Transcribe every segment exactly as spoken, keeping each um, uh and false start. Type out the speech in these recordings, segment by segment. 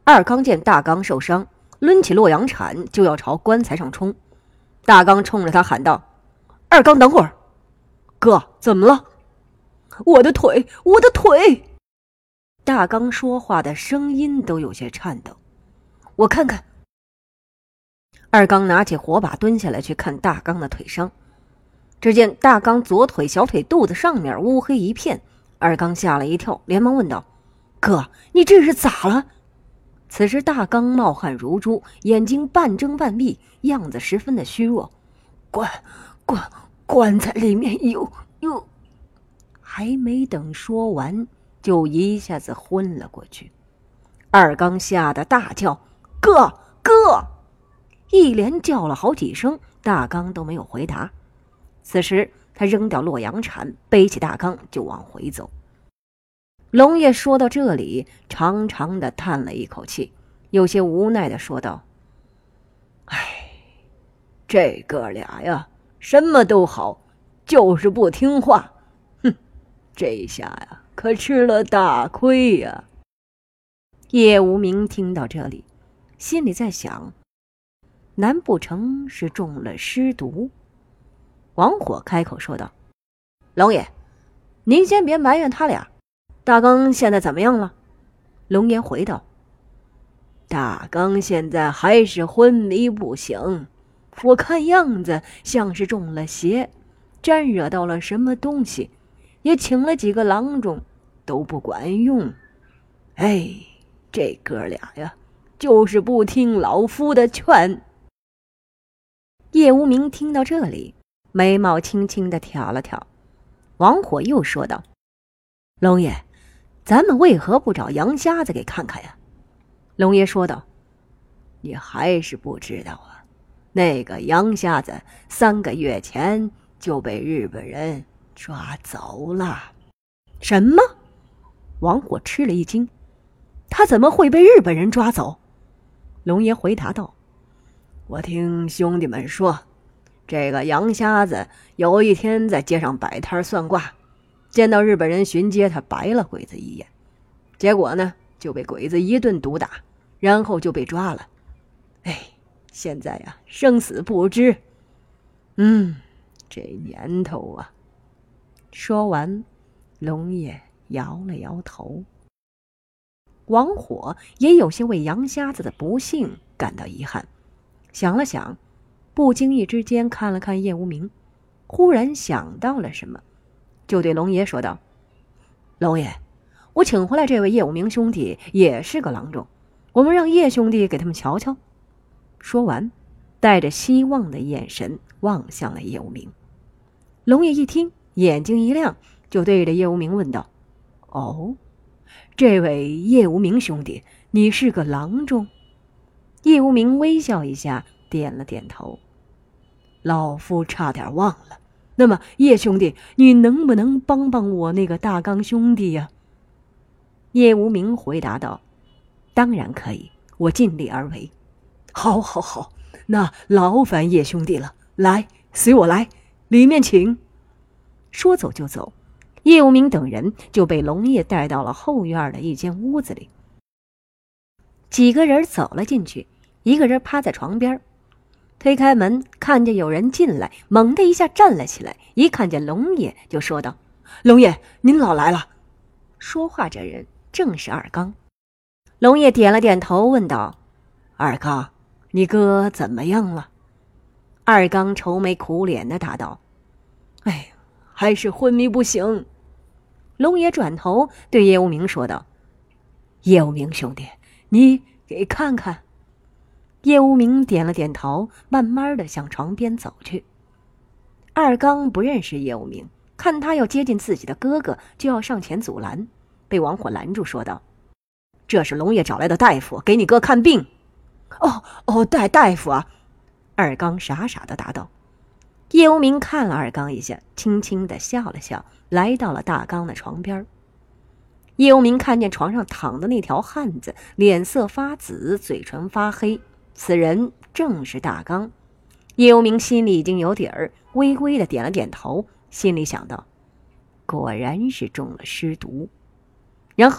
二刚见大刚受伤，抡起洛阳铲就要朝棺材上冲。大刚冲着他喊道：二刚等会儿。哥，怎么了？我的腿，我的腿！大刚说话的声音都有些颤抖。我看看。二刚拿起火把蹲下来去看大刚的腿伤。只见大刚左腿小腿肚子上面乌黑一片，二刚吓了一跳，连忙问道：哥，你这是咋了？此时大刚冒汗如珠，眼睛半睁半闭，样子十分的虚弱。棺棺棺材里面有有……还没等说完，就一下子昏了过去。二刚吓得大叫：哥哥！一连叫了好几声，大刚都没有回答。此时他扔掉洛阳铲，背起大刚就往回走。龙爷说到这里，长长的叹了一口气，有些无奈的说道：唉，这哥俩呀，什么都好，就是不听话。哼，这下呀，可吃了大亏呀。叶无名听到这里，心里在想，难不成是中了尸毒？王火开口说道：龙爷，您先别埋怨他俩，大刚现在怎么样了？龙爷回道：大刚现在还是昏迷不醒，我看样子像是中了邪，沾惹到了什么东西，也请了几个郎中，都不管用。哎，这哥俩呀，就是不听老夫的劝。叶无名听到这里，眉毛轻轻地挑了挑。王火又说道：龙爷，咱们为何不找杨瞎子给看看呀？龙爷说道：你还是不知道啊，那个杨瞎子三个月前就被日本人抓走了。什么？王火吃了一惊，他怎么会被日本人抓走？龙爷回答道：我听兄弟们说，这个杨瞎子有一天在街上摆摊算卦，见到日本人巡街，他白了鬼子一眼，结果呢就被鬼子一顿毒打，然后就被抓了。哎，现在呀，生死不知。嗯，这年头啊。说完，龙爷摇了摇头。王火也有些为杨瞎子的不幸感到遗憾，想了想，不经意之间看了看叶无名，忽然想到了什么，就对龙爷说道：龙爷，我请回来这位叶无名兄弟也是个郎中，我们让叶兄弟给他们瞧瞧。说完，带着希望的眼神望向了叶无名。龙爷一听，眼睛一亮，就对着叶无名问道：哦，这位叶无名兄弟，你是个郎中？叶无名微笑一下，点了点头。老夫差点忘了，那么叶兄弟，你能不能帮帮我那个大刚兄弟呀？叶无名回答道：当然可以，我尽力而为。好好好，那劳烦叶兄弟了，来，随我来，里面请。说走就走，叶无名等人就被龙爷带到了后院的一间屋子里。几个人走了进去，一个人趴在床边，推开门，看见有人进来，猛地一下站了起来，一看见龙爷就说道：龙爷，您老来了。说话这人正是二刚。龙爷点了点头，问道：二刚，你哥怎么样了？二刚愁眉苦脸的答道：哎，还是昏迷不醒。龙爷转头对叶无名说道：叶无名兄弟，你给看看。叶无名点了点头，慢慢的向床边走去。二刚不认识叶无名，看他要接近自己的哥哥，就要上前阻拦，被王火拦住，说道：这是龙爷找来的大夫，给你哥看病。哦哦，大大夫啊！二刚傻傻的答道。叶无名看了二刚一下，轻轻的笑了笑，来到了大刚的床边。叶无名看见床上躺的那条汉子，脸色发紫，嘴唇发黑，此人正是大刚。叶无名心里已经有底儿，微微的点了点头，心里想到，果然是中了尸毒。然后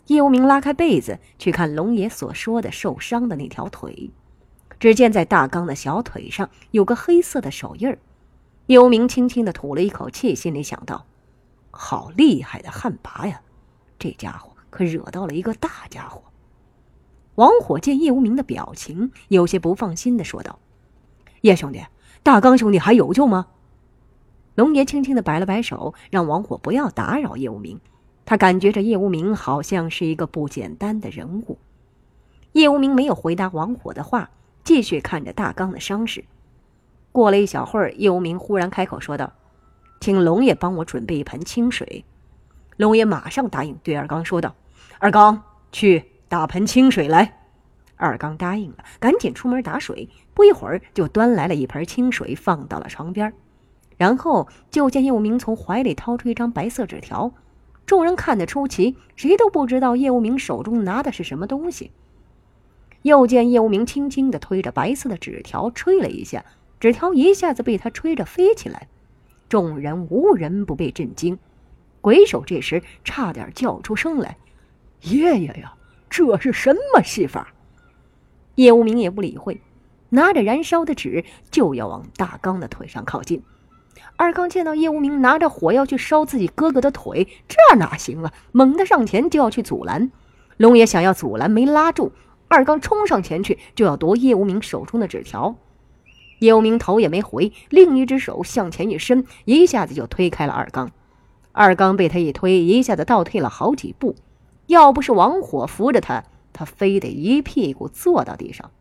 叶无名拉开被子去看龙爷所说的受伤的那条腿，只见在大刚的小腿上有个黑色的手印儿。叶无名轻轻地吐了一口气，心里想到：好厉害的旱魃呀，这家伙可惹到了一个大家伙。王火见叶无名的表情，有些不放心地说道：叶兄弟，大刚兄弟还有救吗？龙爷轻轻地摆了摆手，让王火不要打扰叶无名。他感觉着叶无名好像是一个不简单的人物。叶无名没有回答王火的话，继续看着大刚的伤势。过了一小会儿，叶无名忽然开口说道：请龙爷帮我准备一盆清水。龙爷马上答应，对二刚说道：二刚，去打盆清水来。二刚答应了，赶紧出门打水，不一会儿就端来了一盆清水，放到了床边。然后就见叶无名从怀里掏出一张白色纸条。众人看得出奇，谁都不知道叶无名手中拿的是什么东西。又见叶无名轻轻地推着白色的纸条，吹了一下，纸条一下子被他吹着飞起来。众人无人不被震惊。鬼手这时差点叫出声来：爷爷呀，这是什么戏法？叶无名也不理会，拿着燃烧的纸就要往大刚的腿上靠近。二刚见到叶无名拿着火要去烧自己哥哥的腿，这哪行啊，猛地上前就要去阻拦。龙爷想要阻拦，没拉住，二刚冲上前去就要夺叶无名手中的纸条。叶无名头也没回，另一只手向前一伸，一下子就推开了二刚。二刚被他一推，一下子倒退了好几步，要不是王火扶着他，他非得一屁股坐到地上。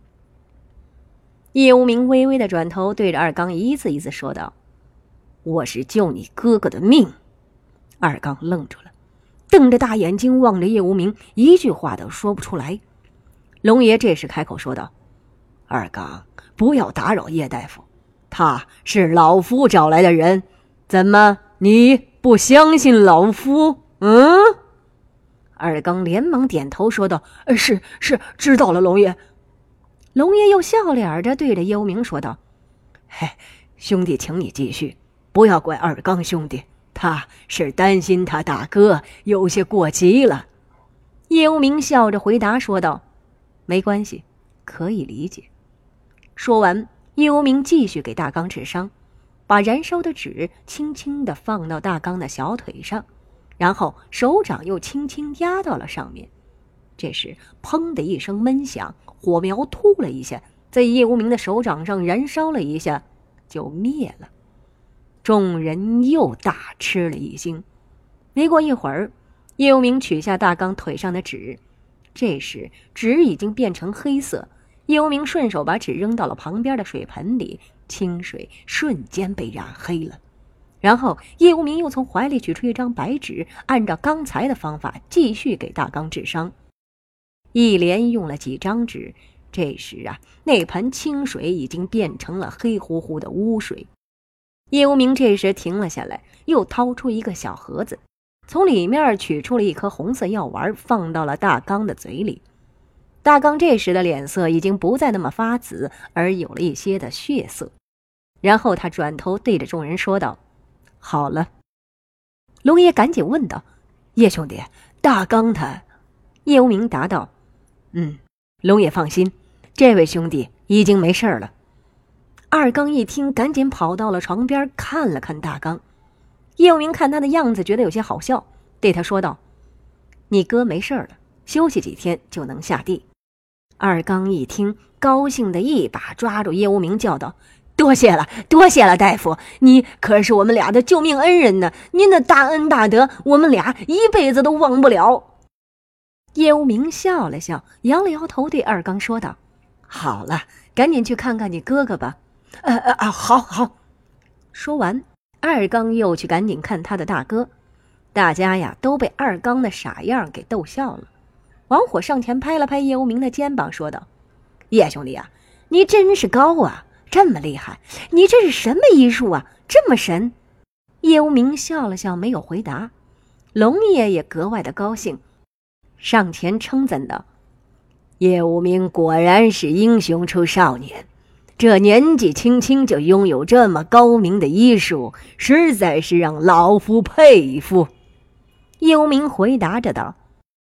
叶无名微微的转头，对着二刚一字一字说道：我是救你哥哥的命。二刚愣住了，瞪着大眼睛望着叶无名，一句话都说不出来。龙爷这时开口说道：二刚，不要打扰叶大夫，他是老夫找来的人，怎么你不相信老夫？嗯？二刚连忙点头说道：是是，知道了，龙爷。龙爷又笑脸着对着叶无名说道：嘿，兄弟，请你继续，不要怪二刚兄弟，他是担心他大哥有些过急了。叶无名笑着回答说道：没关系，可以理解。说完，叶无名继续给大刚治伤，把燃烧的纸轻轻地放到大刚的小腿上，然后手掌又轻轻压到了上面。这时砰的一声闷响，火苗突了一下，在叶无名的手掌上燃烧了一下，就灭了。众人又大吃了一惊。没过一会儿，叶无名取下大刚腿上的纸，这时纸已经变成黑色。叶无名顺手把纸扔到了旁边的水盆里，清水瞬间被染黑了。然后叶无名又从怀里取出一张白纸，按照刚才的方法继续给大刚治伤。一连用了几张纸，这时啊，那盆清水已经变成了黑乎乎的污水。叶无名这时停了下来，又掏出一个小盒子，从里面取出了一颗红色药丸，放到了大刚的嘴里。大刚这时的脸色已经不再那么发紫，而有了一些的血色。然后他转头对着众人说道：好了。龙爷赶紧问道：叶兄弟，大刚他……叶无名答道：嗯，龙爷放心，这位兄弟已经没事了。二刚一听，赶紧跑到了床边，看了看大刚。叶无名看他的样子，觉得有些好笑，对他说道：你哥没事了，休息几天就能下地。二刚一听，高兴的一把抓住叶无名，叫道：多谢了，多谢了，大夫，你可是我们俩的救命恩人呢，您的大恩大德，我们俩一辈子都忘不了。叶无名笑了笑，摇了摇头，对二刚说道：好了，赶紧去看看你哥哥吧。呃呃啊，好好。说完，二刚又去赶紧看他的大哥。大家呀都被二刚的傻样给逗笑了。王火上前拍了拍叶无名的肩膀，说道：叶兄弟啊，你真是高啊，这么厉害，你这是什么医术啊，这么神？叶无名笑了笑，没有回答。龙爷也格外的高兴，上前称赞道：叶无名果然是英雄出少年，这年纪轻轻就拥有这么高明的医术，实在是让老夫佩服。叶无名回答着道：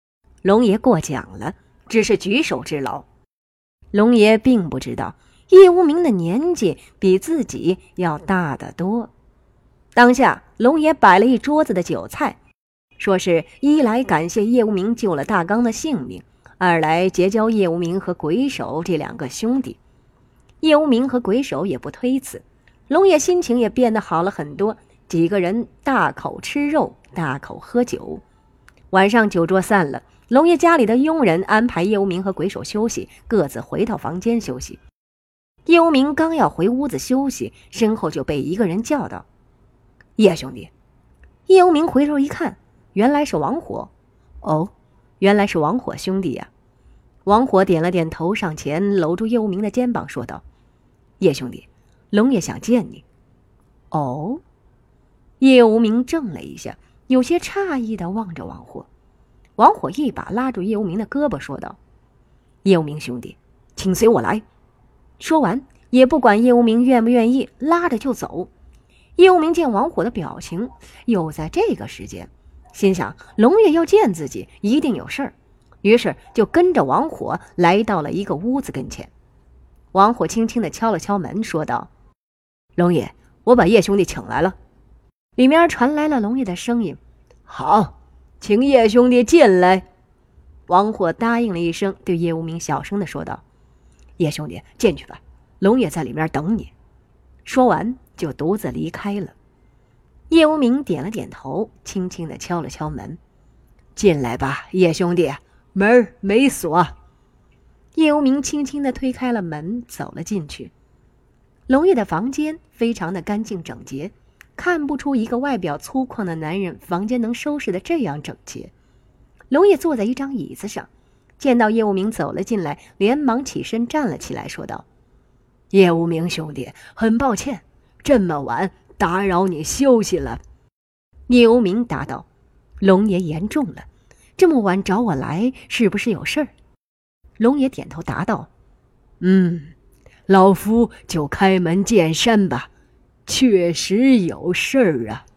龙爷过奖了，只是举手之劳。龙爷并不知道叶无名的年纪比自己要大得多。当下龙爷摆了一桌子的酒菜，说是一来感谢叶无名救了大刚的性命，二来结交叶无名和鬼手这两个兄弟。叶无名和鬼手也不推辞，龙爷心情也变得好了很多，几个人大口吃肉，大口喝酒。晚上酒桌散了，龙爷家里的佣人安排叶无名和鬼手休息，各自回到房间休息。叶无名刚要回屋子休息，身后就被一个人叫道：“叶兄弟！”叶无名回头一看，原来是王火。哦，原来是王火兄弟呀、啊！王火点了点头，上前搂住叶无名的肩膀说道：“叶兄弟，龙爷想见你。”哦，叶无名怔了一下，有些诧异地望着王火。王火一把拉住叶无名的胳膊说道：“叶无名兄弟，请随我来。”说完也不管叶无名愿不愿意，拉着就走。叶无名见王火的表情，又在这个时间，心想龙爷要见自己，一定有事儿，于是就跟着王火来到了一个屋子跟前。王火轻轻地敲了敲门，说道：“龙爷，我把叶兄弟请来了。”里面传来了龙爷的声音：“好，请叶兄弟进来。”王火答应了一声，对叶无名小声地说道：“叶兄弟，进去吧，龙爷在里面等你。”说完就独自离开了。叶无名点了点头，轻轻地敲了敲门：“进来吧，叶兄弟，门没锁。”叶无名轻轻地推开了门，走了进去。龙爷的房间非常的干净整洁，看不出一个外表粗犷的男人房间能收拾得这样整洁。龙爷坐在一张椅子上，见到叶无名走了进来，连忙起身站了起来，说道：“叶无名兄弟，很抱歉，这么晚打扰你休息了。”叶无名答道：“龙爷言重了，这么晚找我来，是不是有事儿？”龙爷点头答道：“嗯，老夫就开门见山吧，确实有事儿啊。”